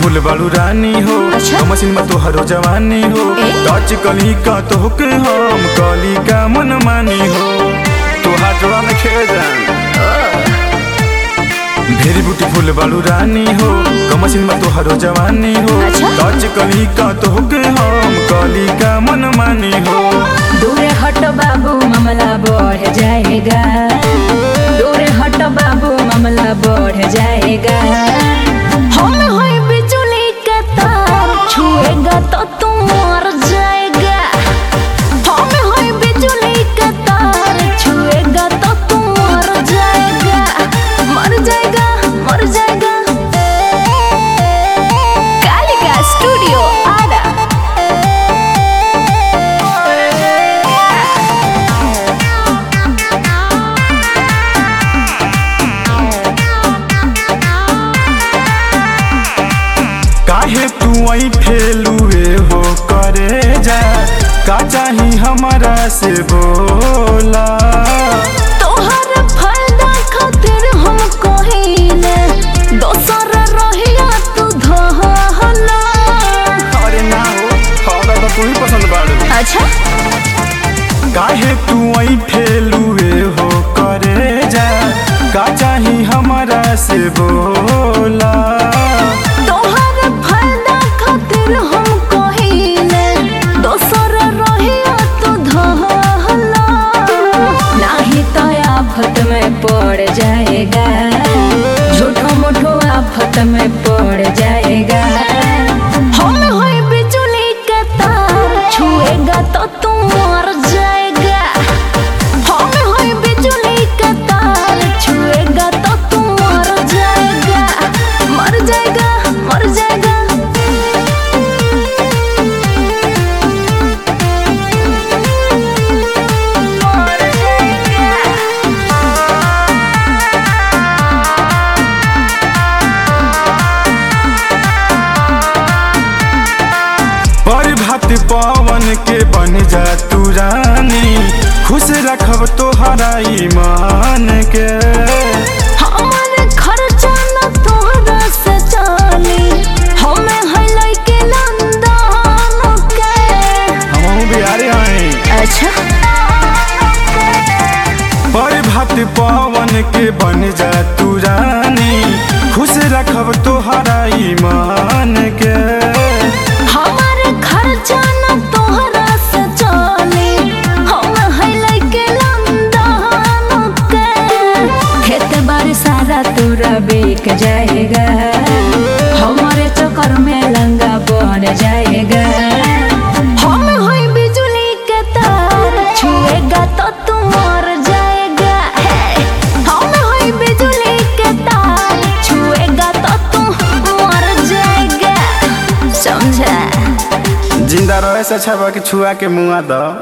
Beautiful बालू रानी हो। अच्छा? मशीन में तोहरो जवानी हो। टच कली का तो के हम कली का मन मानी हो। तोहार जोड़ा में खेल जान भेरी ब्यूटीफुल बालू रानी हो। मशीन में तोहरो जवानी हो। अच्छा? टच कली का तो के हम कली का मन मानी हो। दूर हट बाबू मामला बढ़ जाएगा। दूर हट बाबू मामला बढ़ जाएगा। हम होई बिजली के तार छुएगा तो तू मर जाएगा। हम होई बिजली के तार छुएगा तो तू मर जाएगा। मर जाएगा मर जाएगा। कालिका स्टूडियो आरा। काहे तू आई फेलुए हो करे जा का चाही हमारा से बोला। तोहर फायदा खातिर हम कहिले दोसर रहिया तू धहला। अरे ना हो हमरा तो तू ही पसंद बाड़ू। अच्छा काहे तू आई फेलुए हो करे जा का चाही हमारा से बोला। तोहर फायदा खातिर हम कहिले दोसर रहिया तू धहला। नाही तो आफत में पड़ जाएगा। झूठो मूठो आफत में पड़ जाएगा। हम होई बिजली के तार छुएगा तो तू मर जाएगा। हम होई बिजली के तार छुएगा तो तू मर जाएगा। मर जाएगा मर जाएगा। मर जाएगा। पर भात पवन के बन जा तू रानी। खुश रखब तोहरा ईमान के। हमर खर्चा न तोहरा से चली। हमें है लइके लंदन के। हम बिहारी हैं। अच्छा पर भात पवन के बन जा तू रानी। खुश रखब तोहरा ईमान के। हमर खर्चा न तोहरा से चली। हम है लइके लंदन के। खेत बाड़ी सारा तोरा बिक जाएगा। हमारे चक्कर में लंगा बन जाएगा। हम होई बिजली के तार छुएगा तो तू मर जाएगा। हे, हम होई बिजली के तार छुएगा तो तू मर जाएगा। समझा? जिंदा रहे से अच्छा बा कि छुआ के मुआ द।